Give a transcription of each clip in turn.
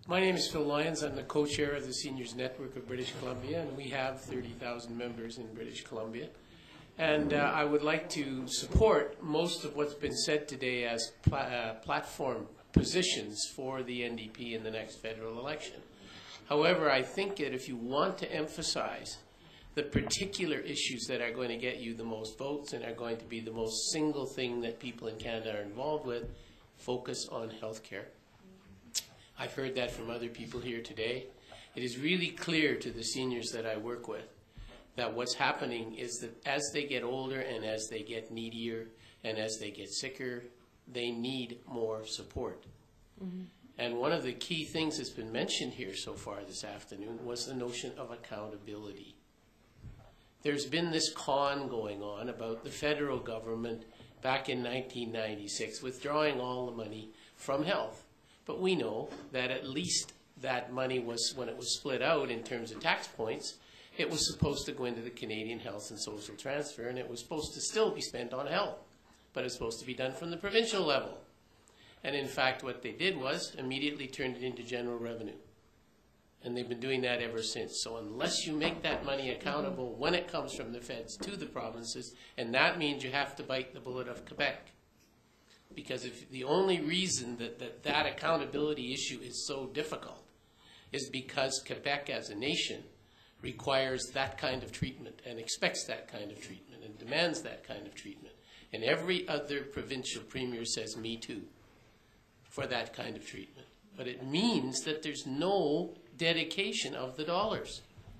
My name is Phil Lyons. I'm the co-chair of the Seniors Network of British Columbia, and we have 30,000 members in British Columbia. And I would like to support most of what's been said today as platform positions for the NDP in the next federal election. However, I think that if you want to emphasize the particular issues that are going to get you the most votes and are going to be the most single thing that people in Canada are involved with, focus on healthcare. I've heard that from other people here today. It is really clear to the seniors that I work with that what's happening is that as they get older and as they get needier and as they get sicker, they need more support. Mm-hmm. And one of the key things that's been mentioned here so far this afternoon was the notion of accountability. There's been this con going on about the federal government back in 1996 withdrawing all the money from health. But we know that at least that money was, when it was split out in terms of tax points, it was supposed to go into the Canadian Health and Social Transfer, and it was supposed to still be spent on health. But it's supposed to be done from the provincial level. And in fact, what they did was immediately turned it into general revenue. And they've been doing that ever since. So unless you make that money accountable when it comes from the feds to the provinces, and that means you have to bite the bullet of Quebec. Because if the only reason that accountability issue is so difficult is because Quebec as a nation requires that kind of treatment and expects that kind of treatment and demands that kind of treatment. And every other provincial premier says, me too, for that kind of treatment. But it means that there's no dedication of the dollars.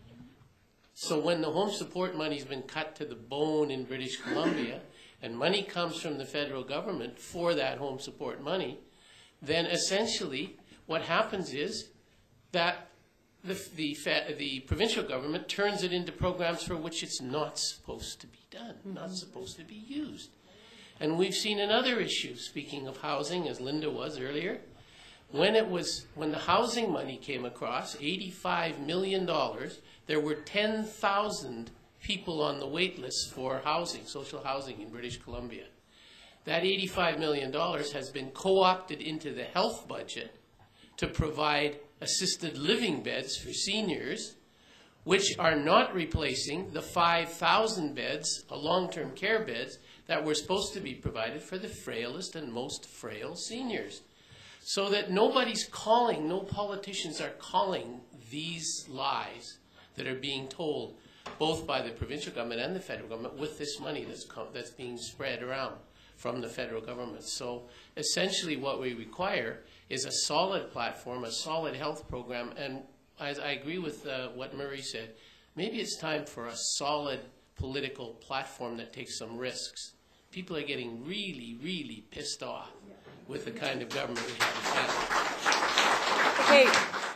So when the home support money's been cut to the bone in British Columbia, and money comes from the federal government for that home support money, then essentially what happens is that the provincial government turns it into programs for which it's not supposed to be done, not supposed to be used. And we've seen another issue, speaking of housing, as Linda was earlier, when the housing money came across, $85 million, there were 10,000 people on the wait list for housing, social housing in British Columbia. That $85 million has been co-opted into the health budget to provide assisted living beds for seniors, which are not replacing the 5,000 beds, long-term care beds, that were supposed to be provided for the frailest and most frail seniors. So that nobody's calling, no politicians are calling these lies that are being told both by the provincial government and the federal government with this money that's being spread around from the federal government. So essentially what we require is a solid platform, a solid health program, and as I agree with what Murray said, maybe it's time for a solid political platform that takes some risks. People are getting really, really pissed off with the kind of government we have in Canada. Okay.